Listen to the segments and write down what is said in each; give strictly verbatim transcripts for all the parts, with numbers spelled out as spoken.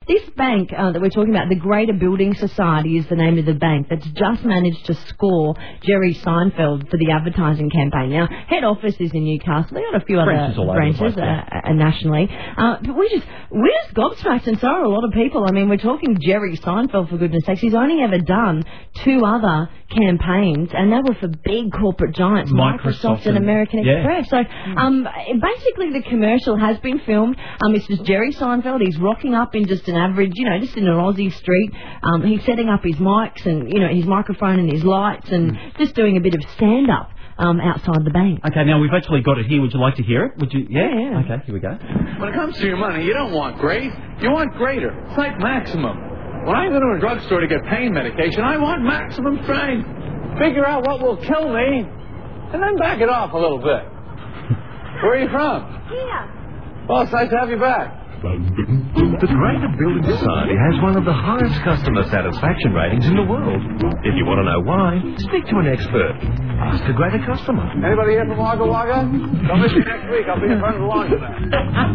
This bank uh, that we're talking about, the Greater Building Society is the name of the bank that's just managed to score Jerry Seinfeld for the advertising campaign. Now, head office is in Newcastle. They've got a few branches other branches place, uh, yeah. uh, nationally. Uh, but we just, we're just gobsmacked, and so are a lot of people. I mean, we're talking Jerry Seinfeld, for goodness sakes. He's only ever done two other campaigns, and they were for big corporate giants, Microsoft, Microsoft and, and American yeah. Express. So, um, basically, the commercial has been filmed. Um, it's just Jerry Seinfeld. He's rocking up in just an average, you know, just in an Aussie street. Um, he's setting up his mics and, you know, his microphone and his lights and mm. just doing a bit of stand-up um, outside the bank. Okay, now we've actually got it here. Would you like to hear it? Would you? Yeah? Yeah, yeah. Okay, here we go. When it comes to your money, you don't want great. You want greater. It's like Maximum. When I go to a drugstore to get pain medication, I want Maximum strength. Figure out what will kill me and then back it off a little bit. Where are you from? Here. Well, it's nice to have you back. The Greater Building Society has one of the highest customer satisfaction ratings in the world. If you want to know why, speak to an expert. Ask a Greater customer. Anybody here from Wagga Wagga? Don't miss me next week. I'll be in front of the laundromat.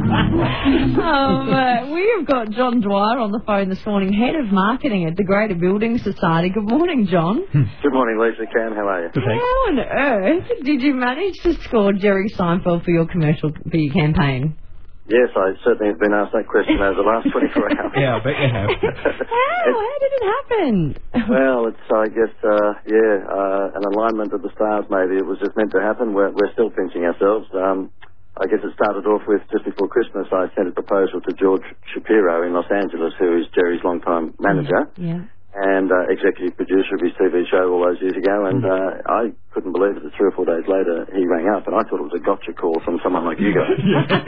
um, uh, we have got John Dwyer on the phone this morning, Head of Marketing at the Greater Building Society. Good morning, John. Good morning, Lisa. Cam, how are you? How on earth did you manage to score Jerry Seinfeld for your commercial, for your campaign? Yes, I certainly have been asked that question over the last twenty-four hours. Yeah, I bet you have. How? How did it happen? Well, it's, I guess, uh, yeah, uh, an alignment of the stars, maybe. It was just meant to happen. We're, we're still pinching ourselves. Um, I guess it started off with, just before Christmas, I sent a proposal to George Shapiro in Los Angeles, who is Jerry's longtime manager. Yeah. And uh, executive producer of his T V show all those years ago, and uh, I couldn't believe it that three or four days later he rang up, and I thought it was a gotcha call from someone like you guys.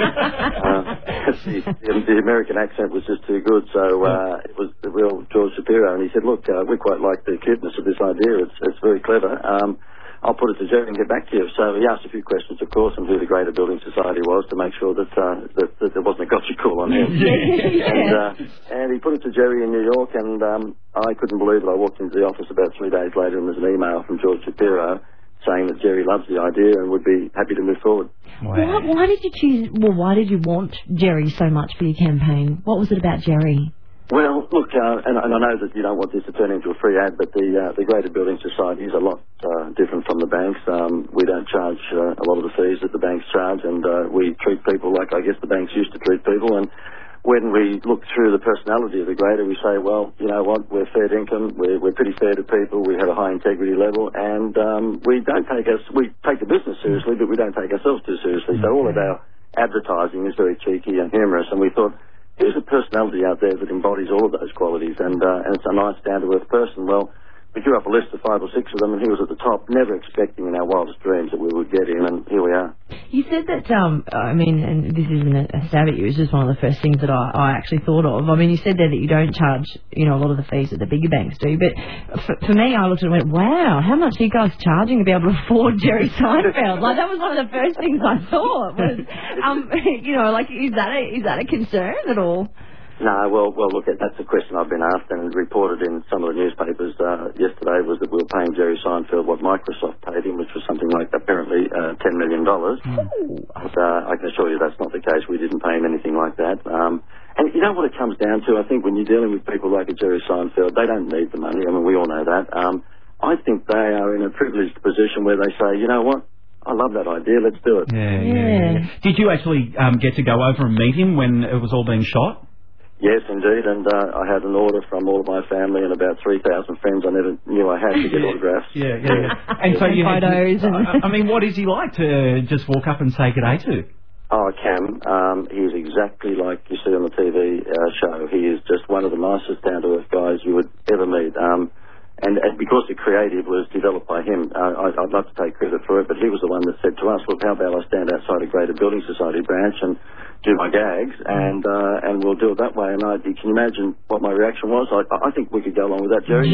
uh, the, the American accent was just too good, so uh, it was the real George Shapiro, and he said, look, uh, we quite like the cuteness of this idea, it's, it's very clever. Um, I'll put it to Jerry and get back to you. So he asked a few questions, of course, on who the Greater Building Society was to make sure that uh, that, that there wasn't a gotcha call on him. Yeah. and, uh, and he put it to Jerry in New York, and um, I couldn't believe it. I walked into the office about three days later, and there's an email from George Shapiro saying that Jerry loves the idea and would be happy to move forward. Wow. Why, why did you choose? Well, why did you want Jerry so much for your campaign? What was it about Jerry? Well, look, uh, and, and I know that you don't want this to turn into a free ad, but the uh, the Greater Building Society is a lot uh, different from the banks. Um, we don't charge uh, a lot of the fees that the banks charge, and uh, we treat people like I guess the banks used to treat people. And when we look through the personality of the Greater, we say, well, you know what, we're fair income, we're, we're pretty fair to people, we have a high integrity level, and um, we don't take us, we take the business seriously, but we don't take ourselves too seriously. So all of our advertising is very cheeky and humorous, and we thought, here's a personality out there that embodies all of those qualities, and, uh, and it's a nice, down-to-earth person. Well, we drew up a list of five or six of them, and he was at the top, never expecting in our wildest dreams that we would get him, and here we are. You said that, um, I mean, and this isn't a, a stab at you, it's just one of the first things that I, I actually thought of. I mean, you said there that you don't charge, you know, a lot of the fees that the bigger banks do, but for, for me, I looked at it and went, wow, how much are you guys charging to be able to afford Jerry Seinfeld? Like, that was one of the first things I thought was, um, you know, like, is that a, is that a concern at all? No, well, well, look, that's a question I've been asked and reported in some of the newspapers uh, yesterday was that we were paying Jerry Seinfeld what Microsoft paid him, which was something like apparently uh, ten million dollars. Mm. But uh, I can assure you that's not the case. We didn't pay him anything like that. Um, and you know what it comes down to? I think when you're dealing with people like a Jerry Seinfeld, they don't need the money. I mean, we all know that. Um, I think they are in a privileged position where they say, you know what? I love that idea. Let's do it. Yeah, yeah. yeah. yeah. Did you actually um, get to go over and meet him when it was all being shot? Yes, indeed, and uh, I had an order from all of my family and about three thousand friends I never knew I had to get autographs. Yeah, yeah. yeah. And so you had photos. To, I, I mean, what is he like to just walk up and say good day to? Oh, Cam, um, he is exactly like you see on the T V uh, show. He is just one of the nicest, down-to-earth guys you would ever meet. Um, and, and because the creative was developed by him, uh, I, I'd love to take credit for it, but he was the one that said to us, look, how about I stand outside a Greater Building Society branch and do my gags, and uh, and we'll do it that way. And I, can you imagine what my reaction was? I, I think we could go along with that, Jerry.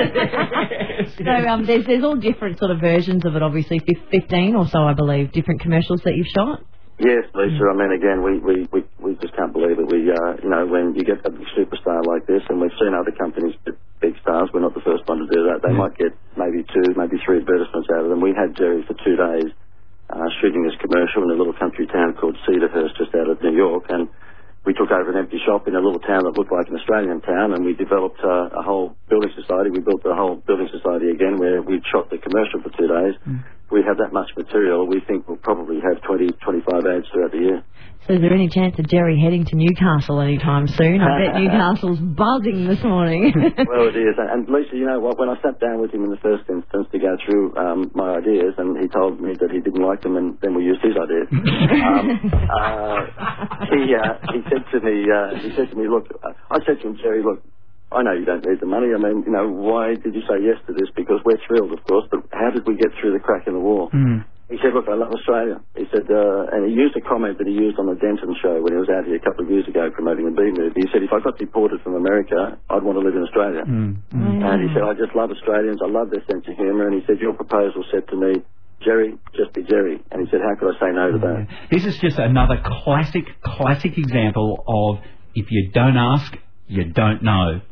Yes. So um, there's there's all different sort of versions of it. Obviously, fifteen or so, I believe, different commercials that you've shot. Yes, Lisa. I mean, again, we we, we, we just can't believe it. We uh, you know, when you get a big superstar like this, and we've seen other companies, big stars, we're not the first one to do that. They yeah. might get maybe two, maybe three advertisements out of them. We had Jerry for two days. Uh, shooting this commercial in a little country town called Cedarhurst, just out of New York, and we we took over an empty shop in a little town that looked like an Australian town, and we developed uh, a whole building society. We built the whole building society again, where we shot the commercial for two days. Mm. We have that much material. We think we'll probably have twenty, twenty-five ads throughout the year. So is there any chance of Jerry heading to Newcastle anytime soon? I bet Newcastle's buzzing this morning. Well, it is. And Lisa, you know what, when I sat down with him in the first instance to go through um, my ideas, and he told me that he didn't like them, and then we used his ideas. um, uh, he, uh, he said to me, uh, he said to me, look, I said to him, Jerry, look, I know you don't need the money. I mean, you know, why did you say yes to this? Because we're thrilled, of course, but how did we get through the crack in the wall? Mm. He said, look, I love Australia. He said, uh, and he used a comment that he used on the Denton show when he was out here a couple of years ago promoting a B movie. He said, if I got deported from America, I'd want to live in Australia. Mm. Mm. And he said, I just love Australians. I love their sense of humour. And he said, your proposal said to me, Jerry, just be Jerry. And he said, how could I say no to that? This is just another classic, classic example of if you don't ask, you don't know.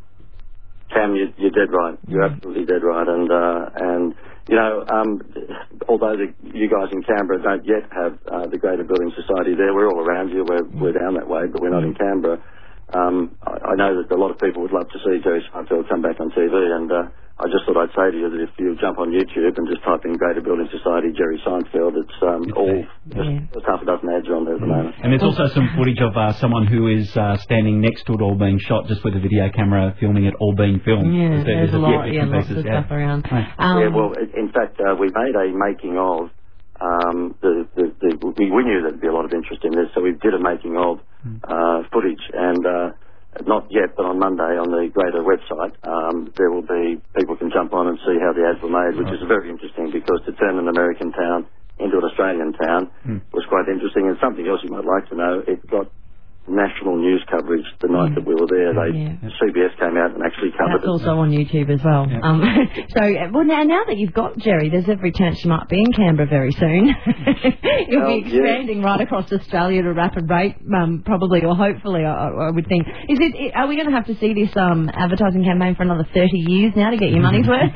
Cam, you, you're dead right. You're absolutely dead right. And, uh, and you know, um, although the, you guys in Canberra don't yet have uh, the Greater Building Society there, we're all around you. We're, we're down that way, but we're not in Canberra. Um, I, I know that a lot of people would love to see Jerry Seinfeld come back on T V, and uh, I just thought I'd say to you that if you jump on YouTube and just type in Greater Building Society Jerry Seinfeld, it's um, all just, yeah. just half a dozen ads are on there at the moment. And there's also some footage of uh, someone who is uh, standing next to it all being shot, just with a video camera filming it all being filmed. Yeah, there's, there's a lot, yeah, lots pieces, of yeah. stuff around. Right. Um, yeah, well, in fact, uh, we made a making of. Um, the, the, the, we, we knew there'd be a lot of interest in this, so we did a making of uh, footage, and uh, not yet, but on Monday on the Greater website, um, there will be, people can jump on and see how the ads were made, which is very interesting, because to turn an American town into an Australian town mm. was quite interesting. And something else you might like to know, it got national news coverage the night mm. that we were there. They yeah. C B S came out and actually covered That's it. That's also on YouTube as well. Yeah. Um, so, well, now now that you've got Jerry, there's every chance you might be in Canberra very soon. You'll well, be expanding yeah. right across Australia at a rapid rate, um, probably, or hopefully, I, I would think. Is it? Are we going to have to see this um, advertising campaign for another thirty years now to get your money's worth?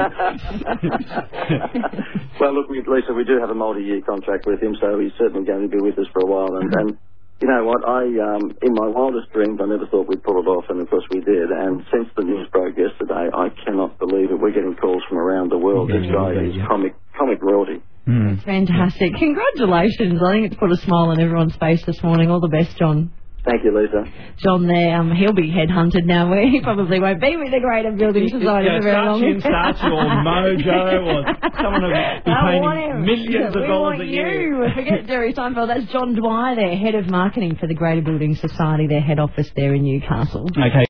Well, look, we, Lisa, we do have a multi-year contract with him, so he's certainly going to be with us for a while, and, and you know what, I, um, in my wildest dreams, I never thought we'd pull it off, and of course we did. And since the news broke yesterday, I cannot believe it. We're getting calls from around the world. Yeah, this guy yeah, is yeah. comic, comic royalty. Mm. It's fantastic. Congratulations. I think it's put a smile on everyone's face this morning. All the best, John. Thank you, Lisa. John there, um, he'll be headhunted now. Where he probably won't be with the Greater Building Society yeah, for very long. Saatchi or Mojo or someone who'll be paying millions of we dollars want a year. You. Forget Jerry Seinfeld. That's John Dwyer there, Head of Marketing for the Greater Building Society, their head office there in Newcastle. Okay.